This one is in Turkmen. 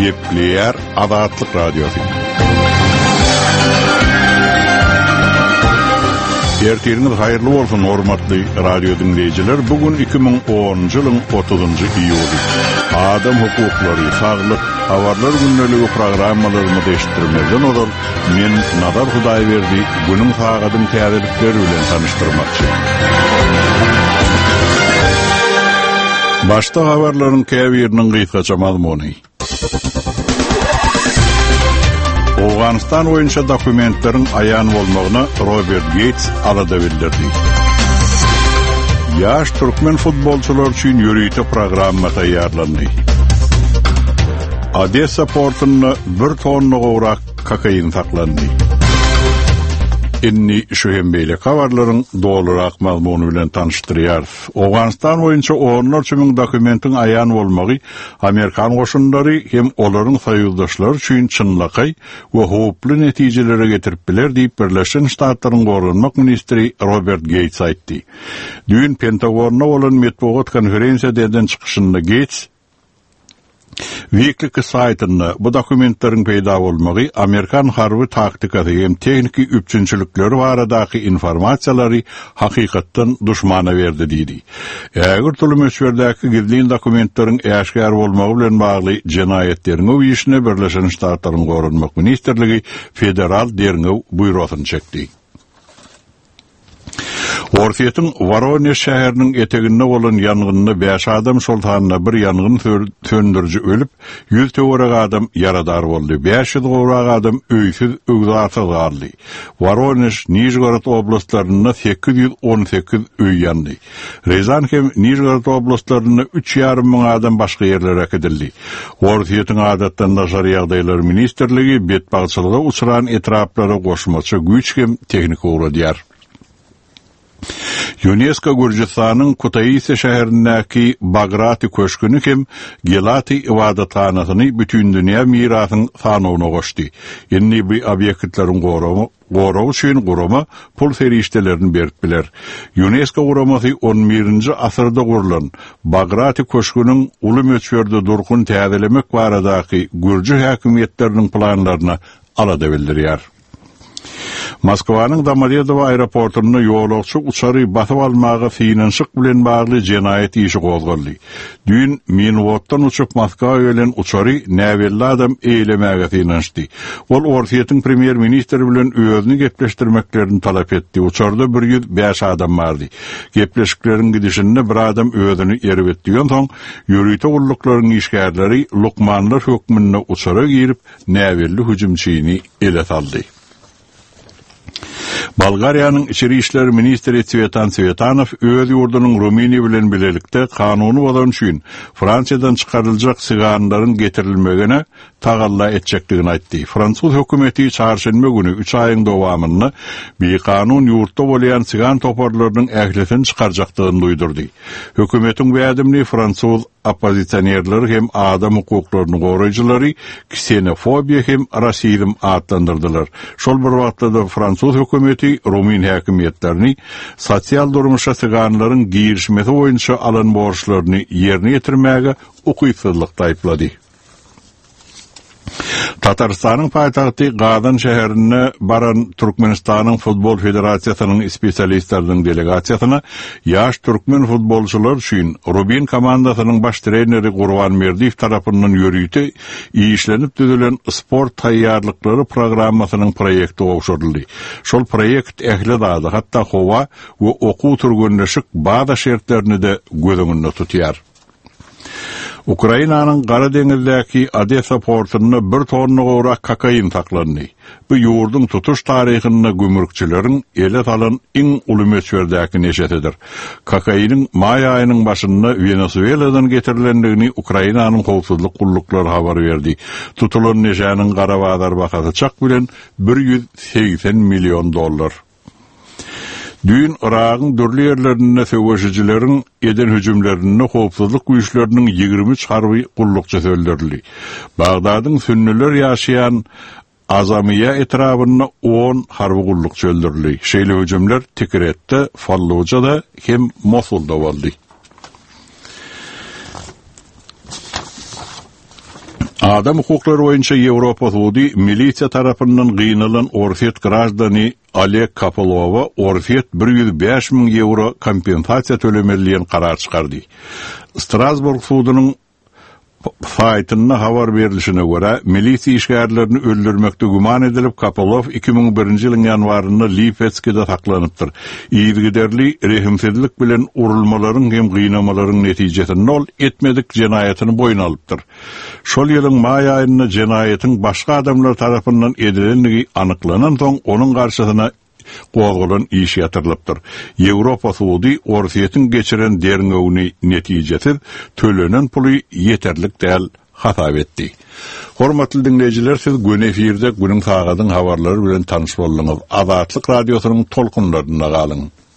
Gepleyer Azatlyk Radiosu. Ertiriniz hayırlı olsun hormatly radio dinleyijiler. Bugün 2010-njy ýylyň 30-njy iýuly. Adam hukuklary, saglyk, habarlar günneligi programmalaryny eşitdirmeden olar. Men Nadar Hudaýberdi günüň sagadyň täzelikleri bilen tanıştyrmakçy. Başta habarlaryň käbiriniň gysgaça mazmuny. Afganistan boýunça dokumentleriň aýan bolmagyna Robert Gates alada bildirdi. Ýaş türkmen futbolçular üçin ýöreýte programma taýýarlandy. Odessa portyna 1 tonna gowrak kokain saklandy. Inni şu hembeyle habarlaryň dolurak mazmuny bilen tanıştyrýar. Afganistan boýunça onlarça müň dokumentin aýan bolmagy Amerikan goşunlary hem olaryň soýuzdaşlary üçin çynlakay we howply netijelere getirip biler diýip Birleşen Ştatlaryň gorunmak ministri Robert Gates aýtdy. Dün Pentagonna bolan metbuat konferensiýadan çykyşynda Gates Wikileaks saytynda bu dokumentleriň peýda bolmagy Amerikan harby taktikasy hem tekniki üçünçilikleri baradaky informasiýalary hakykatdan duşmana berdi diýdi. Äger tulumöçberdäki gizli dokumentleriň äşkär bolmagy bilen bagly jenaýetleriniň öýüşine Birleşen Ştatlaryň gorunmak ministrligi federal derňew buýrugyny çekdi. Orsiýetin Voronezh şäheriniň eteginde bolan ýangynyna 5 adam şoltanyna bir ýangyn söndüriji ölüp, 100 töwerek adam yaradar boldy. 500 gowrak adam öýsiz öwzarsy galdy. Voronezh, Nijhorod oblastlaryna 818 öý ýandy. Ryazan hem Nijhorod oblastlaryna 3,5 müň adam başga ýerlere akdyldy. Orsiýetin adatdan naşar ýagdaýlar ministrligi betbagçylyga uçuran etraplara goşmaçy güýç hem teknik uğradýar. UNESCO Gürjistanyň Kutaisi şäherindäki Bagrati köşküni hem Gelati ibadathanasyny bütün dünýä mirasyň sanawyna goşdy. Indi bu obýektleriň gorawy üçin gurama pul feriştelerini berip biler. UNESCO guramasy 11-nji asyrda gurulan Bagrati köşküniň uly möçberde durgun täzelemek baradaky Gürjü häkimetleriniň planlaryna alada bildirýär. Moskwanyň Domodedowo aeroportyna ýolagçy uçary basyp almagy finansyk bilen bagly jenaýet işi gozgaldy. Dün Minwotdan uçup Moskwa ýölen uçary näwelli adam eýlemäge finançdy. Ol Orsiýetin premier ministri bilen özüni gepleşdirmeklerini talap etdi. Uçarda 105 adam bardy. Gepleşikleriň gidişinde bir adam özüni erip etdiňden soň ýöreýte gullyklaryň işgärleri Lukmanlar hökmüne uçara girip näwelli hüjümçyny ele saldy. Bulgariýanyň içeri işler ministri Tsvetan Tsvetanow öz ýurdunyň Ruminiýa bilen bilelikde kanuny bolan üçin Fransiýadan çykaryljak siganlaryň getirilmegine tagalla etjekdigini aýtdy. Fransuz hökümeti çarşembe günü 3 aýyň dowamyny bir kanun ýurtda bolan sigan toparlarynyň ählisini çykarjakdygyny duýdurdy. Hökümetiň bädimli Fransuz oppozisionerleri hem adam hukuklaryny goraýjylary ksenofobiýa hem rasizm adlandyrdylar. Şol bir wagtda Fransuz hökümeti Rumin häkimetlerini sosial durmuşa siganlaryň girişmesi boýunça alan borçlaryny ýerine ýetirmäge ukysyzlyk taýplady. Tatarstanyň paýtagty Gazan şäherine baran Türkmenistanyň futbol federasiýasynyň spesialistleriň delegasiýasyna ýaş türkmen futbolçular üçin Rubin komandasynyň baş treneri Gurban Merdiýew tarapyndan ýöreýte işlenip düzülen sport taýýarlyklary programmasynyň proýekti gowşuruldy. Şol proýekt ähli dady, hatda howa we okuw türgenleşik bada şertlerini de göz öňünde tutýar. Ukrainanyň Gara deňizdäki Odessa portyna 1 tonna gowrak kokain saklandy. Bu ýurduň tutuş taryhyna gümrükçileriň ele salan iň uly möçberdäki neşetidir. Kokainiň may aýynyň başynda Venezueladan getirilendigini Ukrainanyň howpsuzlyk gullukları habar berdi. Tutulan neşäniň gara bazar bahasy çak bilen $180 milyon. Dün Iragyň dürli ýerlerinde söwüşçileriň eden hüjümlerine howpsuzlyk güýçleriniň 23 harby gullukçysy öldürildi. Bagdadyň sünniler ýaşaýan Azamiya etrafına 10 harbi gullukçy öldürildi. Şeýle hüjümler Tikretde, Fallujada hem Mosulda boldy. Adam hukukları boyunca Avrupa Suudi milisiya tarafından gıynalan Orset grajdani Oleg Kapolova Orset 105.000 euro kompensasiya tölemeliyen karar çıkardı. Strasbourg Suudynyň faytynna habar berilişine göre milisiya işgärlerini öldürmekde güman edilip Kapolov 2001 ýylyň ýanwarynda Lipetskide saklanypdyr. Ýygyderli rehimsizlik bilen urulmalaryň hem gynamalaryň netijesinde ol etmedik jenaýatyny boýna alypdyr. Şol ýylyň may aýynda jenaýatyň başga adamlar tarapyndan edilenligi anyklanan soň onuň garşysyna gozgulan iş yatırılıptır. Avrupa Suudi Orset'in geçiren derňöwüni netijesiz tölenen puly yeterlik däl hasap etdi. Hormatly dinleyijiler, siz gün efirde günüň sagadyň habarlary bilen tanyş boldyňyz. Azatlyk radiosynyň tolkunlarynda galyň.